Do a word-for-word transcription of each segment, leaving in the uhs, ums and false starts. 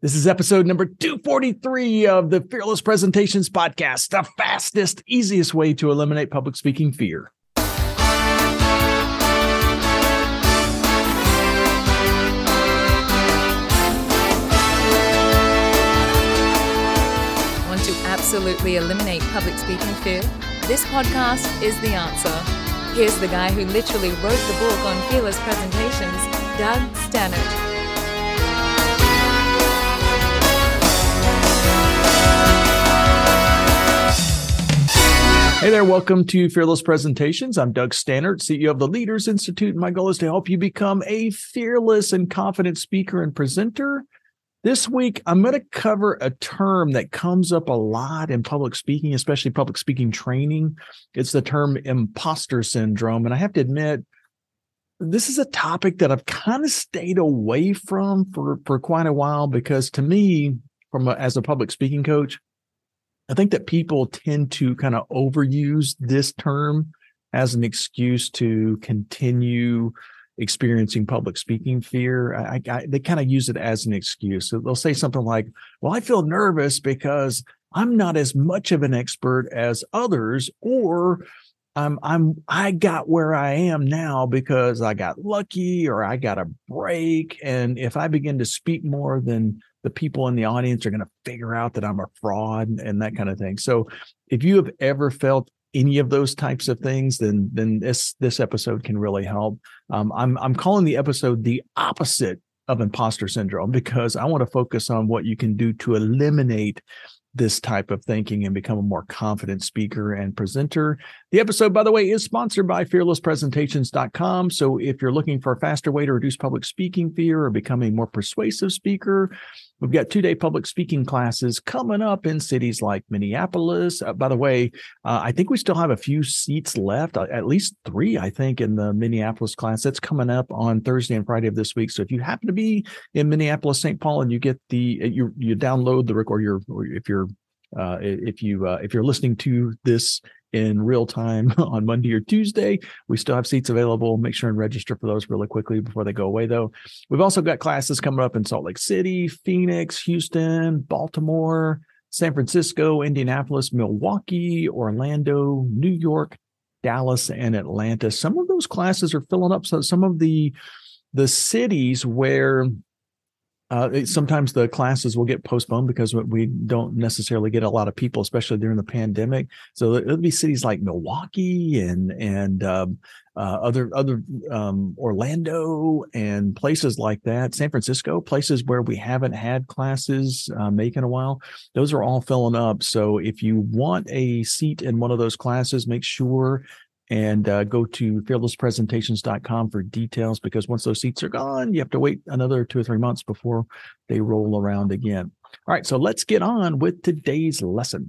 This is episode number two forty-three of the Fearless Presentations Podcast, the fastest, easiest way to eliminate public speaking fear. Want to absolutely eliminate public speaking fear? This podcast is the answer. Here's the guy who literally wrote the book on Fearless Presentations, Doug Stannard. Hey there, welcome to Fearless Presentations. I'm Doug Stannard, C E O of the Leaders Institute. My goal is to help you become a fearless and confident speaker and presenter. This week, I'm going to cover a term that comes up a lot in public speaking, especially public speaking training. It's the term imposter syndrome. And I have to admit, this is a topic that I've kind of stayed away from for, for quite a while, because to me, from a, as a public speaking coach, I think that people tend to kind of overuse this term as an excuse to continue experiencing public speaking fear. I, I, they kind of use it as an excuse. So they'll say something like, well, I feel nervous because I'm not as much of an expert as others, or I'm, I'm, I got where I am now because I got lucky or I got a break. And if I begin to speak more, then the people in the audience are going to figure out that I'm a fraud and that kind of thing. So if you have ever felt any of those types of things, then then this this episode can really help. Um, I'm I'm calling the episode the opposite of imposter syndrome, because I want to focus on what you can do to eliminate this type of thinking and become a more confident speaker and presenter. The episode, by the way, is sponsored by fearless presentations dot com. So if you're looking for a faster way to reduce public speaking fear or become a more persuasive speaker, we've got two-day public speaking classes coming up in cities like Minneapolis. Uh, by the way, uh, I think we still have a few seats left, uh, at least three, I think, in the Minneapolis class. That's coming up on Thursday and Friday of this week. So if you happen to be in Minneapolis, Saint Paul, and you get the, you you download the, or you're, or if you're, uh, if you, uh, if you're listening to this in real time on Monday or Tuesday, we still have seats available. Make sure and register for those really quickly before they go away, though. We've also got classes coming up in Salt Lake City, Phoenix, Houston, Baltimore, San Francisco, Indianapolis, Milwaukee, Orlando, New York, Dallas, and Atlanta. Some of those classes are filling up. So some of the the cities where Uh, sometimes the classes will get postponed because we don't necessarily get a lot of people, especially during the pandemic. So it'll be cities like Milwaukee and and um, uh, other other um, Orlando and places like that, San Francisco, places where we haven't had classes uh, make in a while. Those are all filling up. So if you want a seat in one of those classes, make sure and uh, go to fearless presentations dot com for details, because once those seats are gone, you have to wait another two or three months before they roll around again. All right, so let's get on with today's lesson.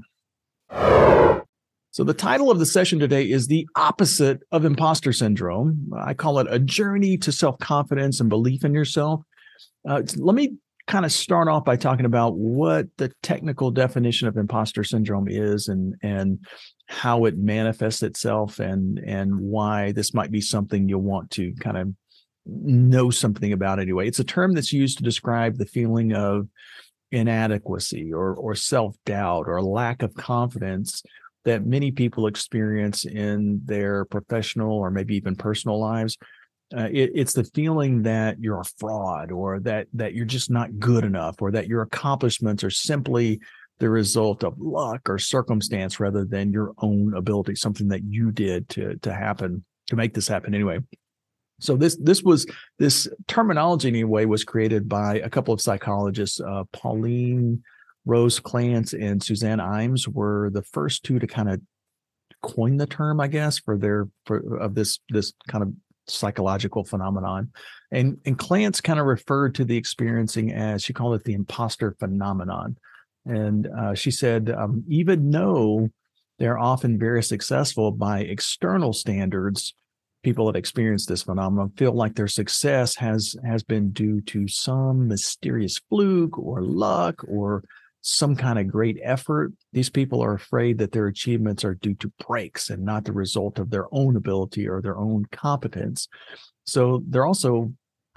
So the title of the session today is the opposite of imposter syndrome. I call it a journey to self-confidence and belief in yourself. Uh, let me kind of start off by talking about what the technical definition of imposter syndrome is, and and how it manifests itself, and and why this might be something you'll want to kind of know something about anyway. It's a term that's used to describe the feeling of inadequacy or or self-doubt or lack of confidence that many people experience in their professional or maybe even personal lives. Uh, it, it's the feeling that you're a fraud, or that that you're just not good enough, or that your accomplishments are simply the result of luck or circumstance rather than your own ability, something that you did to to happen, to make this happen anyway. So this this was this terminology anyway was created by a couple of psychologists. Uh, Pauline Rose Clance and Suzanne Imes were the first two to kind of coin the term, I guess, for their for of this this kind of psychological phenomenon. And and Clance kind of referred to the experiencing as, she called it the imposter phenomenon. And uh, she said, um, even though they're often very successful by external standards, people that experience this phenomenon feel like their success has has been due to some mysterious fluke or luck or some kind of great effort. These people are afraid that their achievements are due to breaks and not the result of their own ability or their own competence. So they're also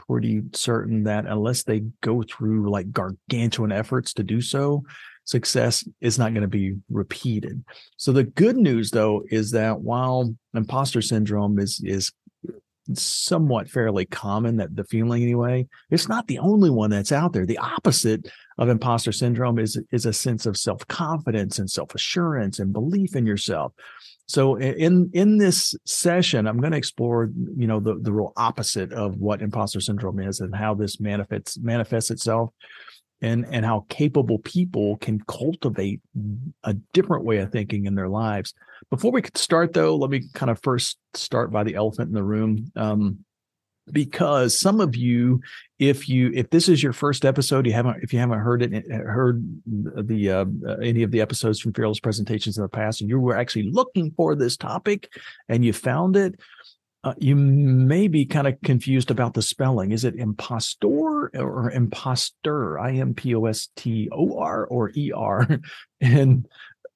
pretty certain that unless they go through like gargantuan efforts to do so, success is not going to be repeated. So the good news, though, is that while imposter syndrome is is somewhat fairly common, that the feeling anyway, it's not the only one that's out there. The opposite of imposter syndrome is is a sense of self-confidence and self-assurance and belief in yourself. So in in this session, I'm going to explore, you know, the the real opposite of what imposter syndrome is and how this manifests manifests itself, and and how capable people can cultivate a different way of thinking in their lives. Before we could start, though, let me kind of first start by the elephant in the room, um, because some of you, if you if this is your first episode, you haven't if you haven't heard it heard the uh, any of the episodes from Fearless Presentations in the past, and you were actually looking for this topic and you found it. Uh, you may be kind of confused about the spelling. Is it impostor or imposter? I M P O S T O R or E R? And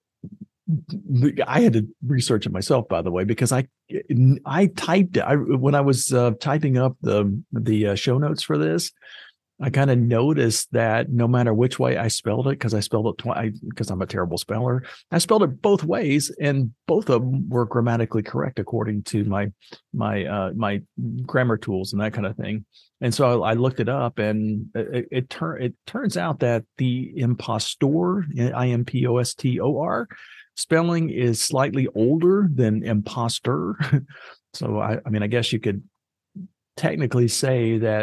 I had to research it myself, by the way, because I I typed it. I, when I was uh, typing up the, the uh, show notes for this, I kind of noticed that no matter which way I spelled it, because I spelled it twice, because I'm a terrible speller, I spelled it both ways, and both of them were grammatically correct according to my my uh, my grammar tools and that kind of thing. And so I, I looked it up, and it it, tur- it turns out that the impostor, I M P O S T O R, spelling is slightly older than imposter. So I, I mean, I guess you could technically say that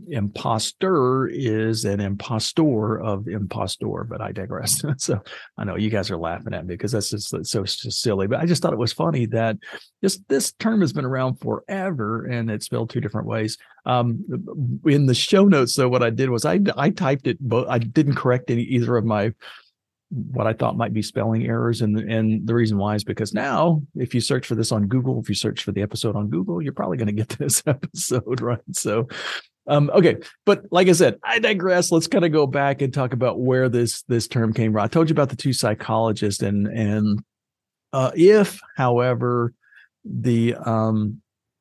imposter is an impostor of impostor, but I digress. So I know you guys are laughing at me because that's just so it's just silly, but I just thought it was funny that this this term has been around forever and it's spelled two different ways. Um, in the show notes, though, what I did was I I typed it, but I didn't correct any either of my what I thought might be spelling errors. And, and the reason why is because now, if you search for this on Google, if you search for the episode on Google, you're probably going to get this episode, right? So, um, okay. But like I said, I digress. Let's kind of go back and talk about where this, this term came from. I told you about the two psychologists, and, and, uh, if, however, the, um,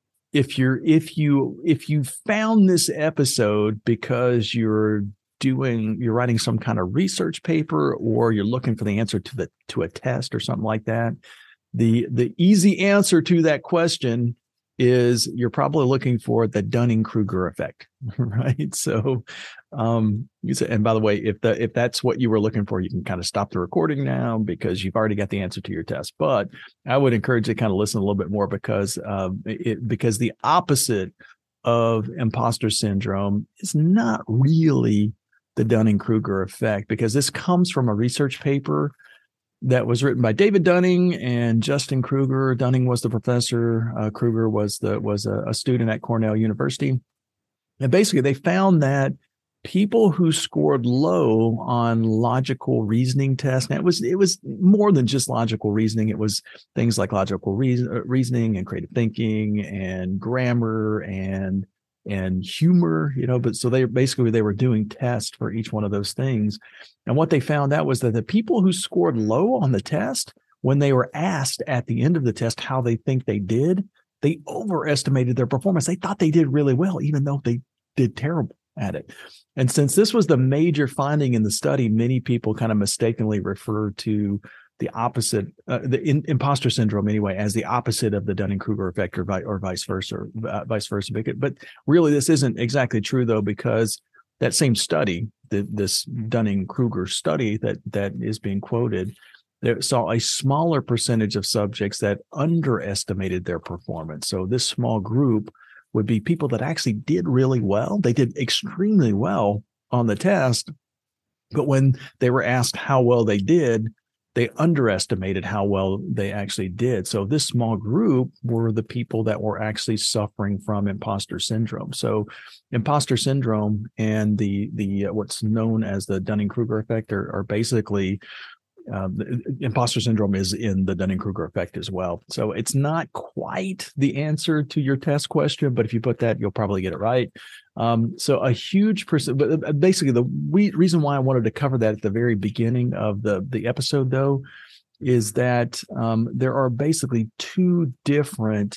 if you're, if you, if you found this episode because you're doing, you're writing some kind of research paper, or you're looking for the answer to the, to a test or something like that, the, the easy answer to that question is you're probably looking for the Dunning-Kruger effect, right? So, um, and by the way, if the, if that's what you were looking for, you can kind of stop the recording now because you've already got the answer to your test. But I would encourage you to kind of listen a little bit more because, um, it, because the opposite of imposter syndrome is not really the Dunning-Kruger effect, because this comes from a research paper that was written by David Dunning and Justin Kruger. Dunning was the professor. Uh, Kruger was the was a, a student at Cornell University. And basically, they found that people who scored low on logical reasoning tests, and it was it was more than just logical reasoning. It was things like logical reason, reasoning and creative thinking and grammar and and humor, you know, but so they basically, they were doing tests for each one of those things. And what they found out was that the people who scored low on the test, when they were asked at the end of the test how they think they did, they overestimated their performance. They thought they did really well, even though they did terrible at it. And since this was the major finding in the study, many people kind of mistakenly refer to the opposite, uh, the in, imposter syndrome anyway, as the opposite of the Dunning-Kruger effect, or, vi- or vice versa, or uh, vice versa. But really, this isn't exactly true, though, because that same study, the, this Dunning-Kruger study that that is being quoted, they saw a smaller percentage of subjects that underestimated their performance. So this small group would be people that actually did really well. They did extremely well on the test, but when they were asked how well they did, they underestimated how well they actually did. So this small group were the people that were actually suffering from imposter syndrome. So imposter syndrome and the the uh, what's known as the Dunning-Kruger effect are, are basically um, imposter syndrome is in the Dunning-Kruger effect as well. So it's not quite the answer to your test question, but if you put that, you'll probably get it right. Um, so a huge percent, but basically the we, reason why I wanted to cover that at the very beginning of the, the episode, though, is that um, there are basically two different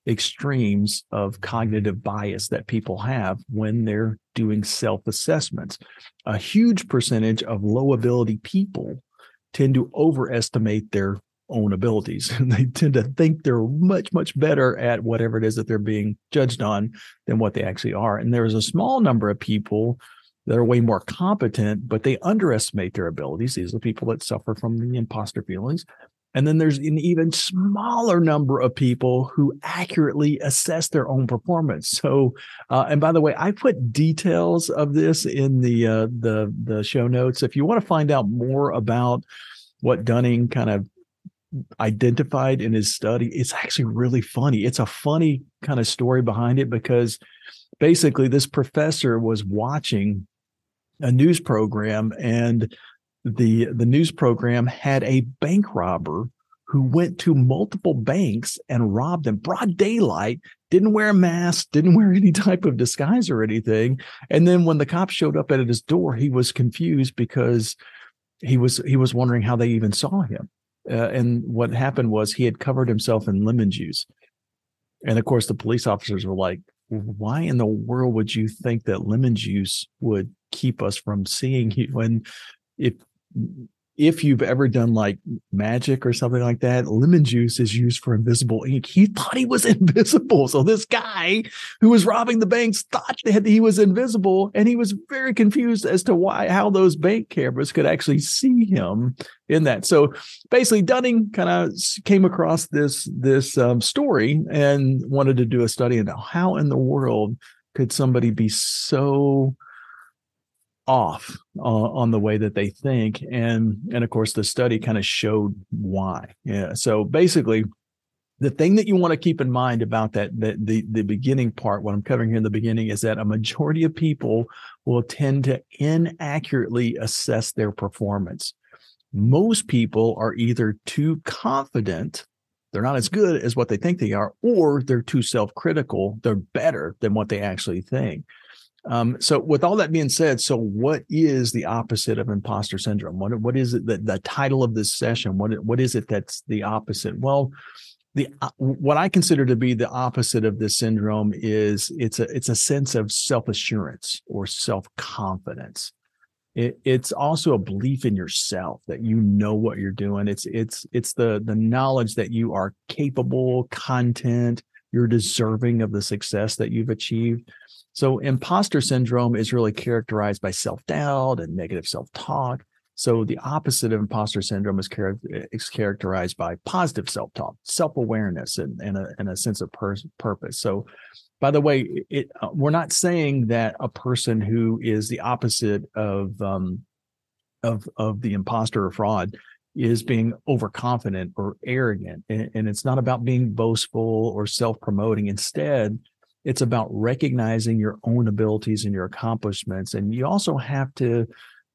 extremes of cognitive bias that people have when they're doing self-assessments. A huge percentage of low ability people tend to overestimate their own abilities. They tend to think they're much, much better at whatever it is that they're being judged on than what they actually are. And there's a small number of people that are way more competent, but they underestimate their abilities. These are people that suffer from the imposter feelings. And then there's an even smaller number of people who accurately assess their own performance. So, uh, and by the way, I put details of this in the uh, the the show notes. If you want to find out more about what Dunning kind of identified in his study, it's actually really funny. It's a funny kind of story behind it, because basically this professor was watching a news program, and the the news program had a bank robber who went to multiple banks and robbed them broad daylight, didn't wear a mask, didn't wear any type of disguise or anything. And then when the cops showed up at his door, he was confused because he was he was wondering how they even saw him. Uh, and what happened was he had covered himself in lemon juice. And of course, the police officers were like, why in the world would you think that lemon juice would keep us from seeing you? When if if you've ever done like magic or something like that, lemon juice is used for invisible ink. He thought he was invisible. So this guy who was robbing the banks thought that he was invisible, and he was very confused as to why, how those bank cameras could actually see him in that. So basically Dunning kind of came across this, this um, story and wanted to do a study into how in the world could somebody be so off uh, on the way that they think. And, and of course, the study kind of showed why. Yeah. So basically, the thing that you want to keep in mind about that, that the, the beginning part, what I'm covering here in the beginning, is that a majority of people will tend to inaccurately assess their performance. Most people are either too confident, they're not as good as what they think they are, or they're too self-critical, they're better than what they actually think. Um, so with all that being said, so what is the opposite of imposter syndrome? What, what is it that the title of this session, what, what is it that's the opposite? Well, the, what I consider to be the opposite of this syndrome is it's a, it's a sense of self-assurance or self-confidence. It, it's also a belief in yourself that you know what you're doing. It's, it's, it's the, the knowledge that you are capable, content, you're deserving of the success that you've achieved. So imposter syndrome is really characterized by self-doubt and negative self-talk. So the opposite of imposter syndrome is, char- is characterized by positive self-talk, self-awareness, and, and, a, and a sense of pur- purpose. So by the way, it, uh, we're not saying that a person who is the opposite of, um, of, of the imposter or fraud is being overconfident or arrogant. And, and it's not about being boastful or self-promoting. Instead, it's about recognizing your own abilities and your accomplishments. And you also have to,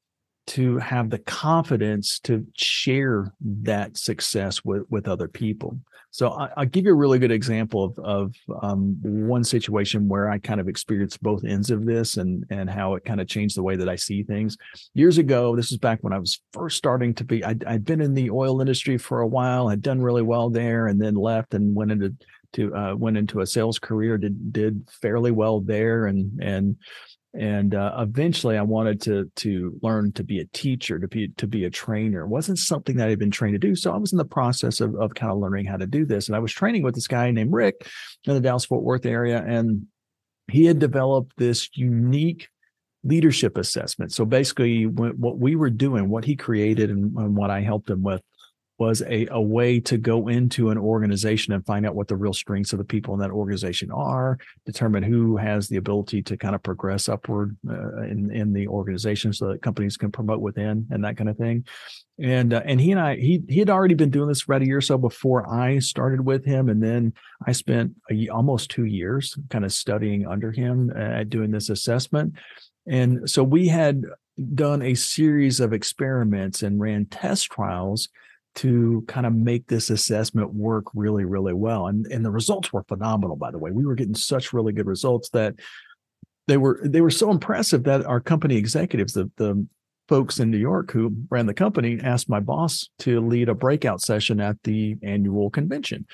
to have the confidence to share that success with, with other people. So I, I'll give you a really good example of, of um, one situation where I kind of experienced both ends of this and, and how it kind of changed the way that I see things. Years ago, this was back when I was first starting to be, I'd, I'd been in the oil industry for a while, I'd done really well there, and then left and went into to uh, went into a sales career, did did fairly well there, and and and uh, eventually I wanted to to learn to be a teacher, to be to be a trainer. It wasn't something that I had been trained to do, so I was in the process of of kind of learning how to do this. And I was training with this guy named Rick in the Dallas-Fort Worth area, and he had developed this unique leadership assessment. So basically, what we were doing, what he created, and, and what I helped him with, was a, a way to go into an organization and find out what the real strengths of the people in that organization are, determine who has the ability to kind of progress upward uh, in, in the organization so that companies can promote within and that kind of thing. And uh, and he and I, he he had already been doing this for about a year or so before I started with him. And then I spent a, almost two years kind of studying under him at uh, doing this assessment. And so we had done a series of experiments and ran test trials to kind of make this assessment work really, really well. And, and the results were phenomenal, by the way. We were getting such really good results that they were they were so impressive that our company executives, the, the folks in New York who ran the company, asked my boss to lead a breakout session at the annual convention.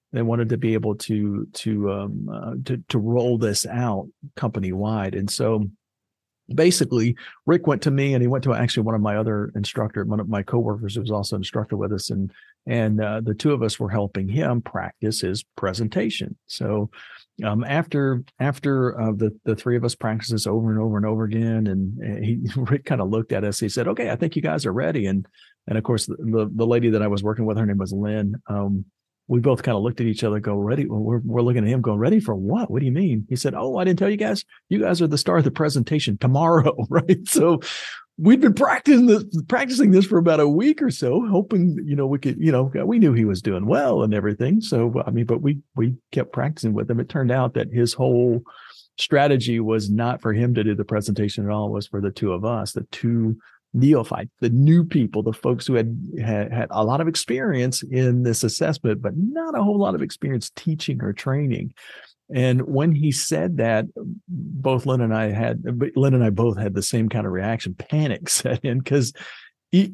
They wanted to be able to to um, uh, to to roll this out company wide, and so basically, Rick went to me, and he went to actually one of my other instructor, one of my coworkers who was also an instructor with us, and and uh, the two of us were helping him practice his presentation. So um, after after uh, the the three of us practiced this over and over and over again, and, and he Rick kind of looked at us. He said, "Okay, I think you guys are ready." And and of course, the the, the lady that I was working with, her name was Lynn. Um, we both kind of looked at each other, go, ready? Well, we're, we're looking at him going, ready for what? What do you mean? He said, oh, I didn't tell you guys. You guys are the star of the presentation tomorrow, right? So we'd been practicing this, practicing this for about a week or so, hoping, you know, we could, you know, we knew he was doing well and everything. So, I mean, but we, we kept practicing with him. It turned out that his whole strategy was not for him to do the presentation at all. It was for the two of us, the two neophyte, the new people, the folks who had, had had a lot of experience in this assessment, but not a whole lot of experience teaching or training. And when he said that, both Lynn and I had, Lynn and I both had the same kind of reaction. Panic set in, because he,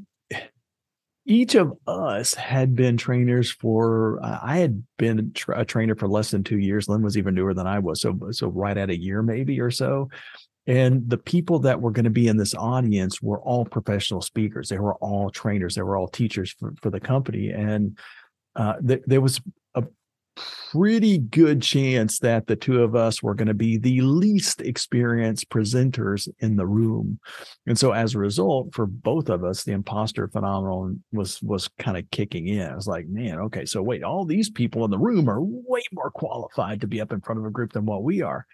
each of us had been trainers for, uh, I had been tra- a trainer for less than two years. Lynn was even newer than I was. So, so right at a year maybe or so. And the people that were going to be in this audience were all professional speakers. They were all trainers. They were all teachers for, for the company. And uh, th- there was a pretty good chance that the two of us were going to be the least experienced presenters in the room. And so as a result, for both of us, the imposter phenomenon was, was kind of kicking in. I was like, man, okay, so wait, all these people in the room are way more qualified to be up in front of a group than what we are.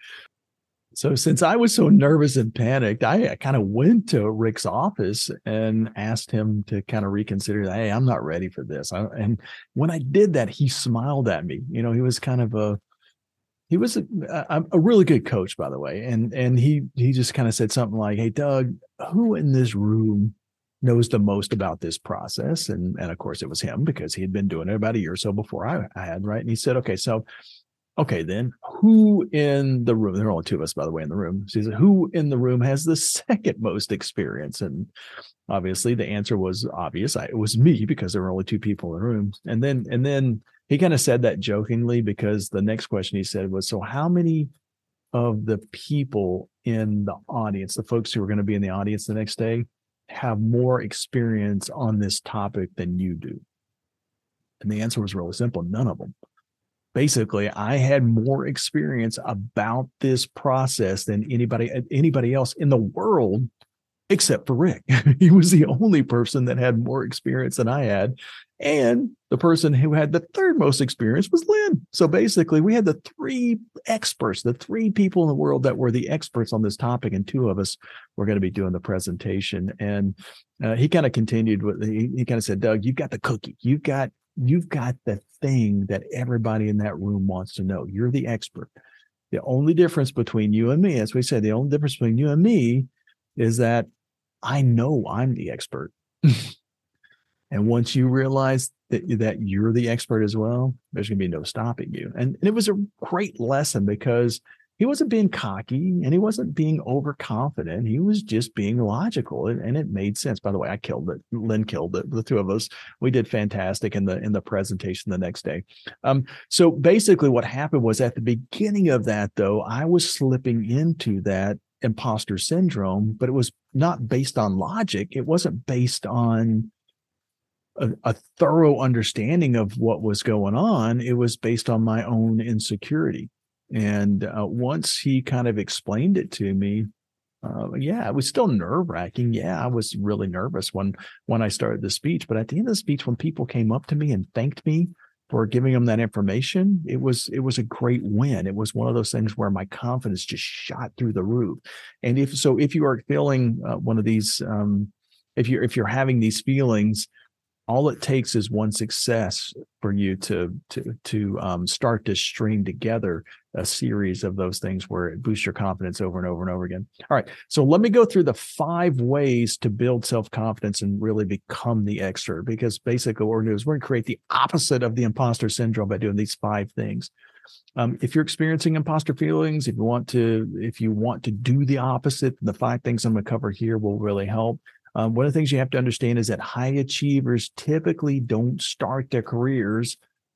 So since I was so nervous and panicked, I, I kind of went to Rick's office and asked him to kind of reconsider, hey, I'm not ready for this. I, and when I did that, he smiled at me. You know, he was kind of a, he was a, a, a really good coach, by the way. And, and he, he just kind of said something like, hey, Doug, who in this room knows the most about this process? And, and of course it was him, because he had been doing it about a year or so before I, I had, right? And he said, okay, so Okay, then who in the room, there are only two of us, by the way, in the room. So he said, who in the room has the second most experience? And obviously the answer was obvious. I, it was me, because there were only two people in the room. And then, and then he kind of said that jokingly, because the next question he said was, so how many of the people in the audience, the folks who are going to be in the audience the next day, have more experience on this topic than you do? And the answer was really simple. None of them. Basically, I had more experience about this process than anybody anybody else in the world, except for Rick. He was the only person that had more experience than I had. And the person who had the third most experience was Lynn. So basically, we had the three experts, the three people in the world that were the experts on this topic, and two of us were going to be doing the presentation. And uh, he kind of continued with, he, he kind of said, Doug, you've got the cookie. You've got You've got the thing that everybody in that room wants to know. You're the expert. The only difference between you and me, as we said, the only difference between you and me is that I know I'm the expert. And once you realize that, that you're the expert as well, there's going to be no stopping you. And, and it was a great lesson, because he wasn't being cocky and he wasn't being overconfident. He was just being logical, and, and it made sense. By the way, I killed it. Lynn killed it. The two of us, we did fantastic in the in the presentation the next day. Um, so basically what happened was, at the beginning of that, though, I was slipping into that imposter syndrome, but it was not based on logic. It wasn't based on a, a thorough understanding of what was going on. It was based on my own insecurity. And uh, once he kind of explained it to me, uh, yeah, it was still nerve wracking. Yeah, I was really nervous when, when I started the speech. But at the end of the speech, when people came up to me and thanked me for giving them that information, it was, it was a great win. It was one of those things where my confidence just shot through the roof. And if, so if you are feeling uh, one of these, um, if you're, if you're having these feelings, all it takes is one success for you to to to um, start to string together a series of those things where it boosts your confidence over and over and over again. All right, so let me go through the five ways to build self-confidence and really become the expert, because basically what we're going to do is we're going to create the opposite of the imposter syndrome by doing these five things. Um, if you're experiencing imposter feelings, if you want to, if you want to do the opposite, the five things I'm going to cover here will really help. Um, one of the things you have to understand is that high achievers typically don't start their careers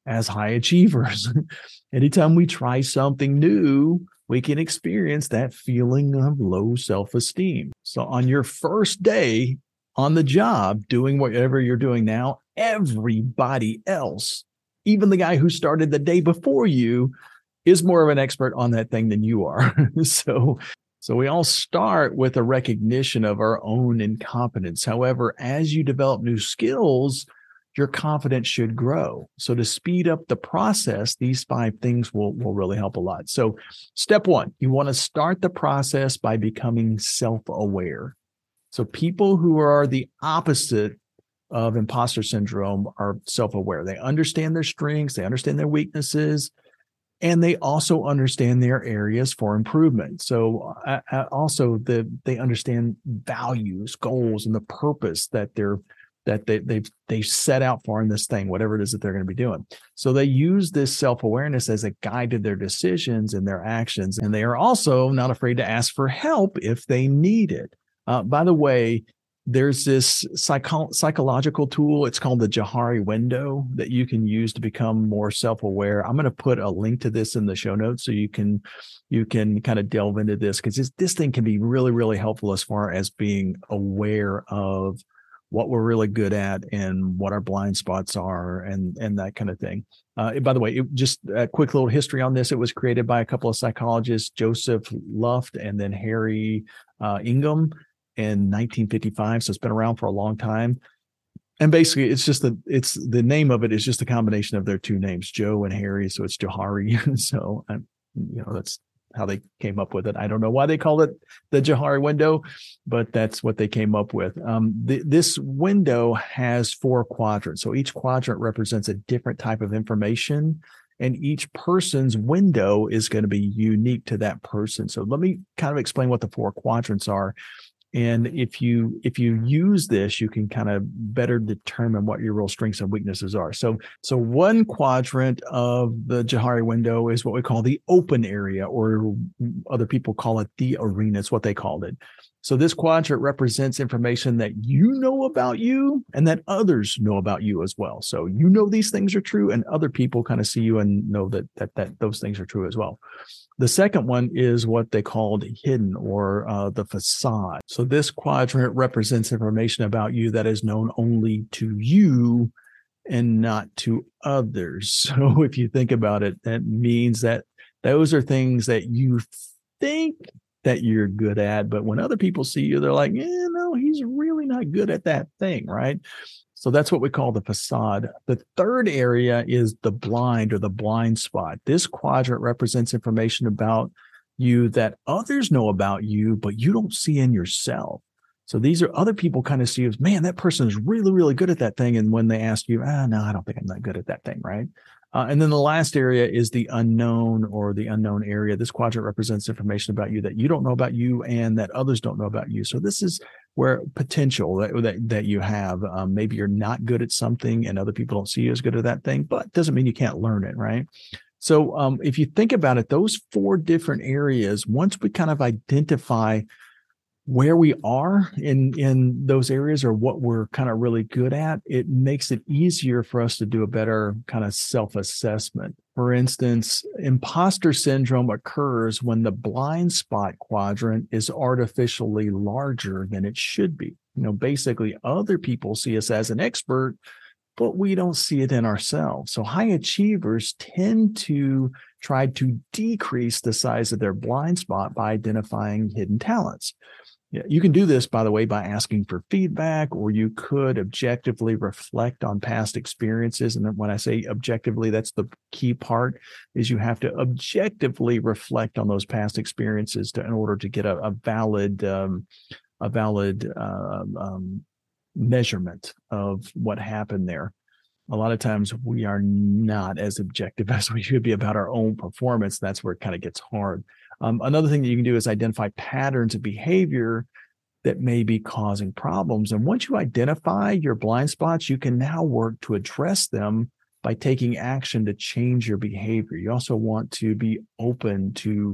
as high achievers. Anytime we try something new, we can experience that feeling of low self-esteem. So on your first day on the job, doing whatever you're doing now, everybody else, even the guy who started the day before you, is more of an expert on that thing than you are. so, so we all start with a recognition of our own incompetence. However, as you develop new skills, your confidence should grow. So to speed up the process, these five things will, will really help a lot. So step one, you want to start the process by becoming self-aware. So people who are the opposite of imposter syndrome are self-aware. They understand their strengths, they understand their weaknesses, and they also understand their areas for improvement. So uh, also the they understand values, goals, and the purpose that they're that they they've they set out for in this thing, whatever it is that they're going to be doing. So they use this self-awareness as a guide to their decisions and their actions, and they are also not afraid to ask for help if they need it. Uh, by the way, there's this psycho- psychological tool. It's called the Johari window that you can use to become more self-aware. I'm going to put a link to this in the show notes so you can you can kind of delve into this, because this, this thing can be really, really helpful as far as being aware of what we're really good at and what our blind spots are and, and that kind of thing. Uh, by the way, it, just a quick little history on this. It was created by a couple of psychologists, Joseph Luft and then Harry uh, Ingham, in nineteen fifty-five. So it's been around for a long time. And basically it's just the, it's the name of it is just a combination of their two names, Joe and Harry. So it's Johari. so, um, you know, that's how they came up with it. I don't know why they called it the Johari window, but that's what they came up with. Um, th- this window has four quadrants. So each quadrant represents a different type of information, and each person's window is going to be unique to that person. So let me kind of explain what the four quadrants are. And if you if you use this, you can kind of better determine what your real strengths and weaknesses are. So, so one quadrant of the Johari window is what we call the open area, or other people call it the arena. It's what they called it. So this quadrant represents information that you know about you and that others know about you as well. So you know these things are true, and other people kind of see you and know that that that those things are true as well. The second one is what they called hidden, or uh, the facade. So this quadrant represents information about you that is known only to you and not to others. So if you think about it, that means that those are things that you think that you're good at, but when other people see you, they're like, yeah, no, he's really not good at that thing, right? So that's what we call the facade. The third area is the blind, or the blind spot. This quadrant represents information about you that others know about you, but you don't see in yourself. So these are other people kind of see you as, man, that person is really, really good at that thing. And when they ask you, ah, no, I don't think I'm that good at that thing, right? Uh, and then the last area is the unknown, or the unknown area. This quadrant represents information about you that you don't know about you and that others don't know about you. So this is where potential that that, that you have. Um, maybe you're not good at something and other people don't see you as good at that thing, but it doesn't mean you can't learn it, right? So um, if you think about it, those four different areas, once we kind of identify where we are in, in those areas, or what we're kind of really good at, it makes it easier for us to do a better kind of self-assessment. For instance, imposter syndrome occurs when the blind spot quadrant is artificially larger than it should be. You know, basically other people see us as an expert, but we don't see it in ourselves. So high achievers tend to try to decrease the size of their blind spot by identifying hidden talents. Yeah, you can do this, by the way, by asking for feedback, or you could objectively reflect on past experiences. And when I say objectively, that's the key part, is you have to objectively reflect on those past experiences to, in order to get a, a valid, um, a valid uh, um, measurement of what happened there. A lot of times we are not as objective as we should be about our own performance. That's where it kind of gets hard. Um, another thing that you can do is identify patterns of behavior that may be causing problems. And once you identify your blind spots, you can now work to address them by taking action to change your behavior. You also want to be open to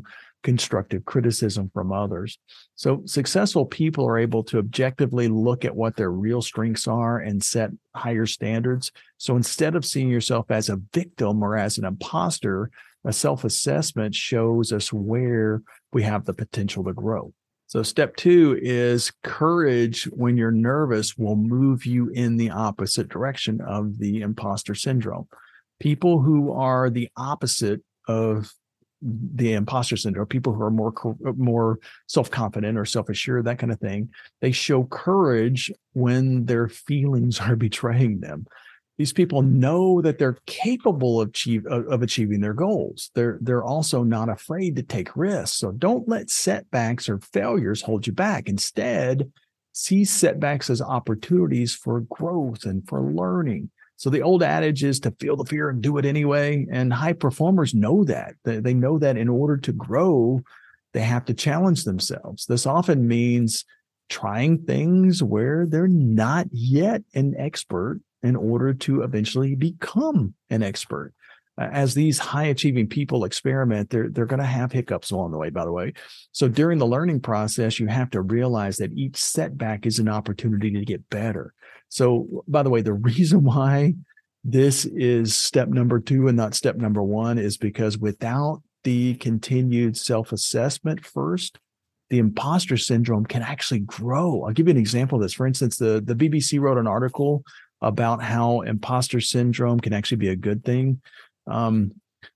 constructive criticism from others. So successful people are able to objectively look at what their real strengths are and set higher standards. So instead of seeing yourself as a victim or as an imposter, a self-assessment shows us where we have the potential to grow. So step two is courage when you're nervous will move you in the opposite direction of the imposter syndrome. People who are the opposite of the imposter syndrome, people who are more more self-confident or self-assured, that kind of thing, they show courage when their feelings are betraying them. These people know that they're capable of, achieve, of achieving their goals. They're, they're also not afraid to take risks. So don't let setbacks or failures hold you back. Instead, see setbacks as opportunities for growth and for learning. So the old adage is to feel the fear and do it anyway. And high performers know that. They, they know that in order to grow, they have to challenge themselves. This often means trying things where they're not yet an expert in order to eventually become an expert. As these high-achieving people experiment, they're, they're going to have hiccups along the way, by the way. So during the learning process, you have to realize that each setback is an opportunity to get better. So, by the way, the reason why this is step number two and not step number one is because without the continued self-assessment first, the imposter syndrome can actually grow. I'll give you an example of this. For instance, the, the B B C wrote an article about how imposter syndrome can actually be a good thing. Um,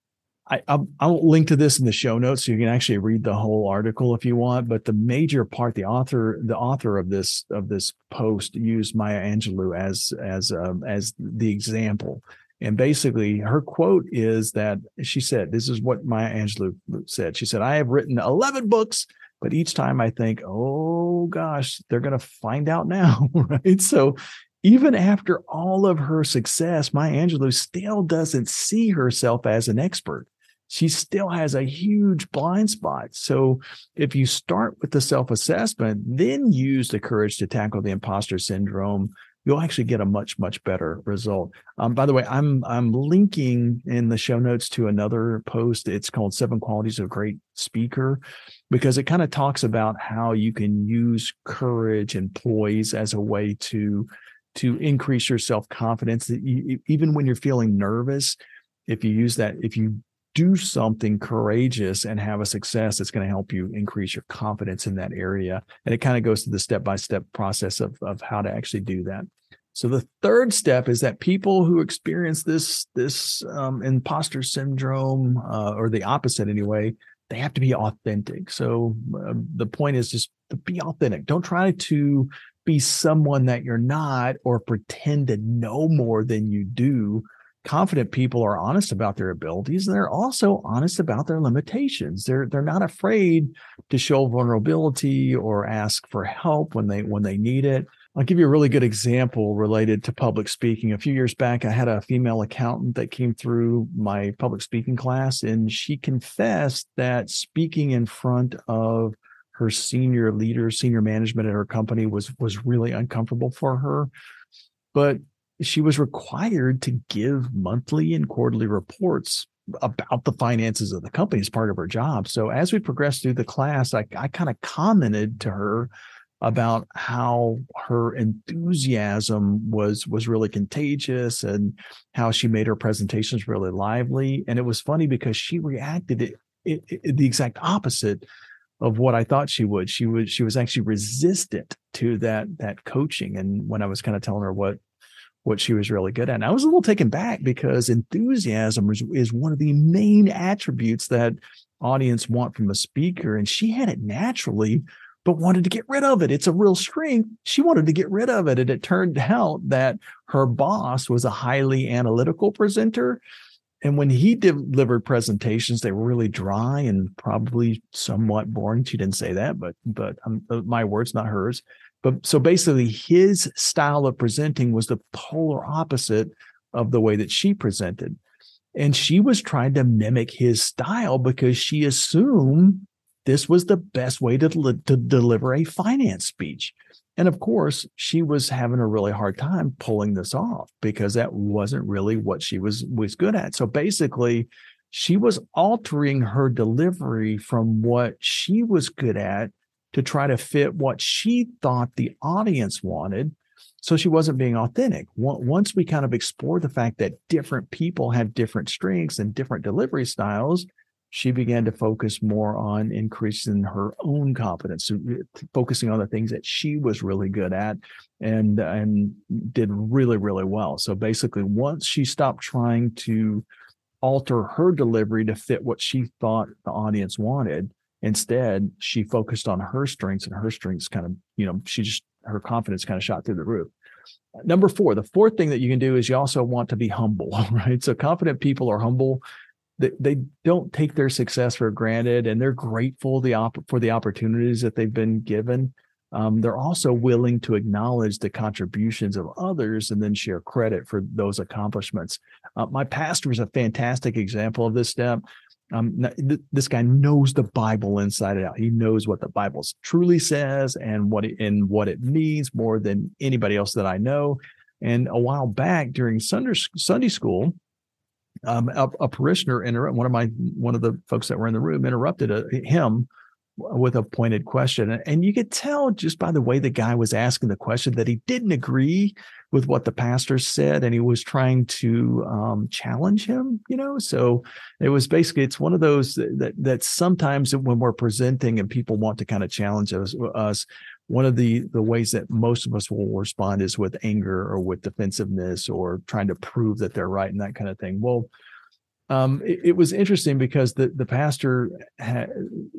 I, I'll, I'll link to this in the show notes so you can actually read the whole article if you want. But the major part, the author, the author of this of this post used Maya Angelou as as um, as the example. And basically, her quote is that she said, "This is what Maya Angelou said." She said, "I have written eleven books, but each time I think, oh gosh, they're going to find out now, right?" So even after all of her success, Maya Angelou still doesn't see herself as an expert. She still has a huge blind spot. So if you start with the self-assessment, then use the courage to tackle the imposter syndrome, you'll actually get a much, much better result. Um, by the way, I'm I'm linking in the show notes to another post. It's called Seven Qualities of a Great Speaker, because it kind of talks about how you can use courage and poise as a way to to increase your self-confidence. Even when you're feeling nervous, if you use that, if you do something courageous and have a success, it's going to help you increase your confidence in that area. And it kind of goes through the step-by-step process of, of how to actually do that. So the third step is that people who experience this, this um, imposter syndrome, uh, or the opposite anyway, they have to be authentic. So uh, the point is just to be authentic. Don't try to be someone that you're not or pretend to know more than you do. Confident people are honest about their abilities, and they're also honest about their limitations. They're they're not afraid to show vulnerability or ask for help when they when they need it. I'll give you a really good example related to public speaking. A few years back, I had a female accountant that came through my public speaking class, and she confessed that speaking in front of her senior leaders, senior management at her company was was really uncomfortable for her. But she was required to give monthly and quarterly reports about the finances of the company as part of her job. So as we progressed through the class, I, I kind of commented to her about how her enthusiasm was, was really contagious and how she made her presentations really lively. And it was funny because she reacted it, it, it, the exact opposite of what I thought she would. She was, she was actually resistant to that, that coaching. And when I was kind of telling her what, what she was really good at. And I was a little taken back because enthusiasm is, is one of the main attributes that audience want from a speaker. And she had it naturally, but wanted to get rid of it. It's a real strength. She wanted to get rid of it. And it turned out that her boss was a highly analytical presenter. And when he delivered presentations, they were really dry and probably somewhat boring. She didn't say that, but, but um, my words, not hers. But so basically his style of presenting was the polar opposite of the way that she presented. And she was trying to mimic his style because she assumed this was the best way to, to deliver a finance speech. And of course, she was having a really hard time pulling this off because that wasn't really what she was, was good at. So basically, she was altering her delivery from what she was good at to try to fit what she thought the audience wanted. So she wasn't being authentic. Once we kind of explored the fact that different people have different strengths and different delivery styles, she began to focus more on increasing her own confidence, focusing on the things that she was really good at and, and did really, really well. So basically, once she stopped trying to alter her delivery to fit what she thought the audience wanted, instead, she focused on her strengths, and her strengths kind of, you know, she just, her confidence kind of shot through the roof. Number four, the fourth thing that you can do is you also want to be humble, right? So confident people are humble. They, they don't take their success for granted, and they're grateful the op- for the opportunities that they've been given. Um, they're also willing to acknowledge the contributions of others and then share credit for those accomplishments. Uh, my pastor is a fantastic example of this step. Um, th- this guy knows the Bible inside and out. He knows what the Bible truly says and what it, and what it means more than anybody else that I know. And a while back during Sunday, Sunday school, um, a, a parishioner, inter- one of my one of the folks that were in the room, interrupted a, him with a pointed question. And you could tell just by the way the guy was asking the question that he didn't agree with what the pastor said, and he was trying to um, challenge him, you know? So it was basically, it's one of those that, that sometimes when we're presenting and people want to kind of challenge us, us one of the, the ways that most of us will respond is with anger or with defensiveness or trying to prove that they're right and that kind of thing. Well, Um, it, it was interesting because the, the pastor, had,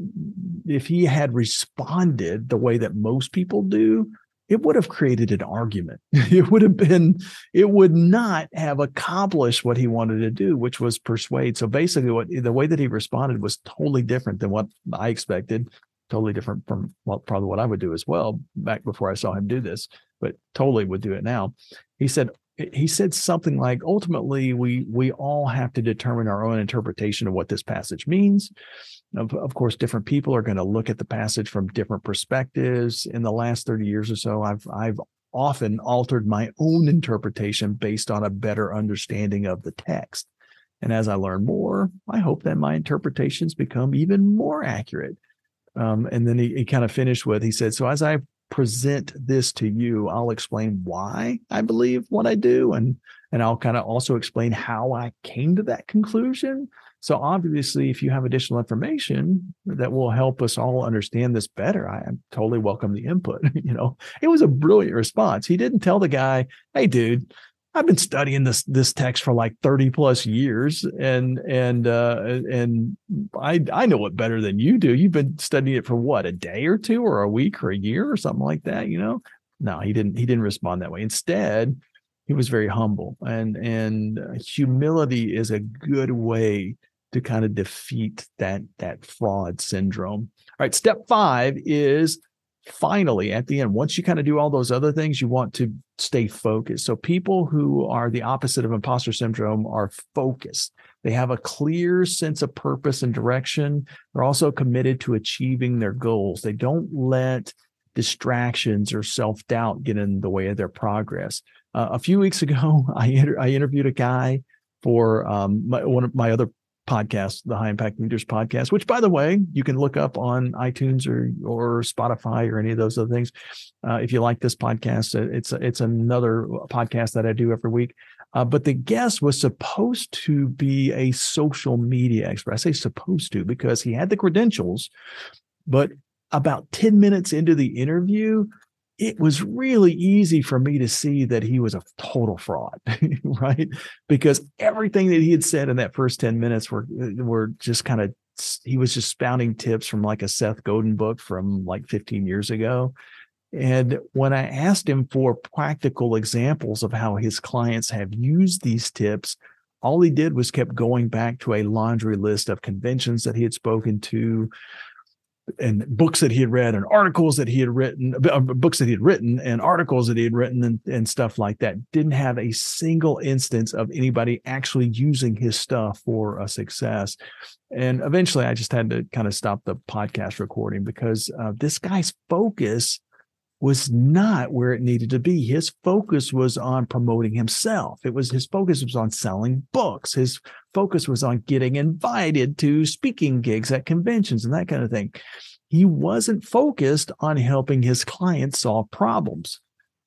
if he had responded the way that most people do, it would have created an argument. It would have been, it would not have accomplished what he wanted to do, which was persuade. So basically what the way that he responded was totally different than what I expected, totally different from well, probably what I would do as well back before I saw him do this, but totally would do it now. He said, He said something like, ultimately, we we all have to determine our own interpretation of what this passage means. Of, of course, different people are going to look at the passage from different perspectives. In the last thirty years or so, I've I've often altered my own interpretation based on a better understanding of the text. And as I learn more, I hope that my interpretations become even more accurate. Um, and then he, he kind of finished with, he said, so as I present this to you, I'll explain why I believe what I do, and and I'll kind of also explain how I came to that conclusion. So obviously, if you have additional information that will help us all understand this better, I totally welcome the input. You know, it was a brilliant response. He didn't tell the guy, "Hey, dude, I've been studying this this text for like thirty plus years, and and uh, and I I know it better than you do. You've been studying it for what, a day or two, or a week, or a year, or something like that." You know, no, he didn't. He didn't respond that way. Instead, he was very humble, and and humility is a good way to kind of defeat that that fraud syndrome. All right, step five is finally at the end, once you kind of do all those other things, you want to stay focused. So people who are the opposite of imposter syndrome are focused. They have a clear sense of purpose and direction. They're also committed to achieving their goals. They don't let distractions or self-doubt get in the way of their progress. Uh, a few weeks ago, I, inter- I interviewed a guy for um, my, one of my other podcast, the High Impact Leaders podcast, which, by the way, you can look up on iTunes or or Spotify or any of those other things. Uh, if you like this podcast, it's it's another podcast that I do every week. Uh, but the guest was supposed to be a social media expert. I say supposed to because he had the credentials, but about ten minutes into the interview, it was really easy for me to see that he was a total fraud, right? Because everything that he had said in that first ten minutes were, were just kind of, he was just spouting tips from like a Seth Godin book from like fifteen years ago. And when I asked him for practical examples of how his clients have used these tips, all he did was kept going back to a laundry list of conventions that he had spoken to, and books that he had read and articles that he had written, uh, books that he had written and articles that he had written and, and stuff like that. Didn't have a single instance of anybody actually using his stuff for a success. And eventually I just had to kind of stop the podcast recording because uh, this guy's focus was not where it needed to be. His focus was on promoting himself. It was his focus was on selling books. His focus was on getting invited to speaking gigs at conventions and that kind of thing. He wasn't focused on helping his clients solve problems.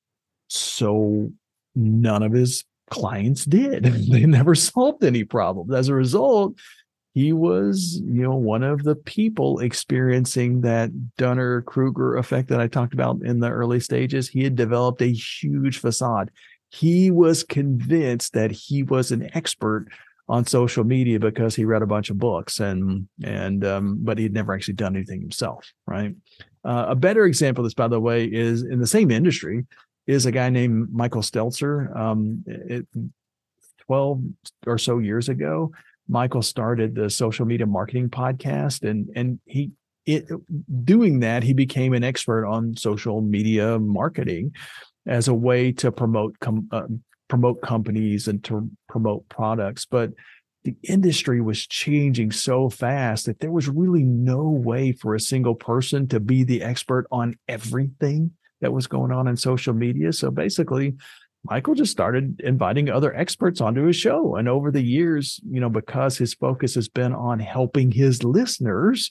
So none of his clients did. They never solved any problems. As a result, he was, you know, one of the people experiencing that Dunning-Kruger effect that I talked about in the early stages. He had developed a huge facade. He was convinced that he was an expert on social media because he read a bunch of books, and and um, but he'd never actually done anything himself, right? Uh, a better example of this, by the way, is in the same industry, is a guy named Michael Stelzer. Um, it, twelve or so years ago, Michael started the Social Media Marketing Podcast, and and he it doing that he became an expert on social media marketing as a way to promote com, uh, promote companies and to promote products. But the industry was changing so fast that there was really no way for a single person to be the expert on everything that was going on in social media. So basically, Michael just started inviting other experts onto his show. And over the years, you know, because his focus has been on helping his listeners,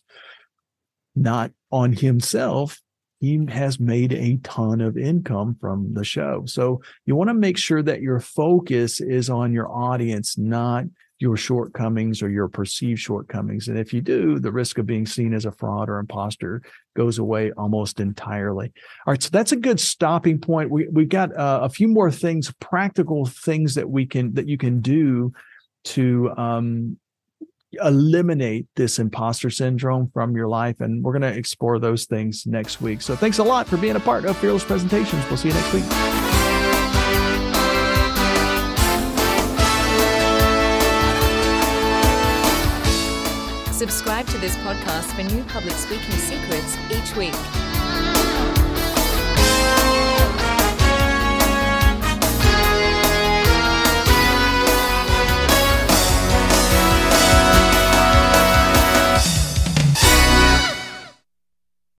not on himself, he has made a ton of income from the show. So you want to make sure that your focus is on your audience, not your shortcomings or your perceived shortcomings. And if you do, the risk of being seen as a fraud or imposter goes away almost entirely. All right, so that's a good stopping point. We we've got uh, a few more things, practical things that we can that you can do to um, eliminate this imposter syndrome from your life, and we're going to explore those things next week. So thanks a lot for being a part of Fearless Presentations. We'll see you next week. Subscribe to this podcast for new public speaking secrets each week.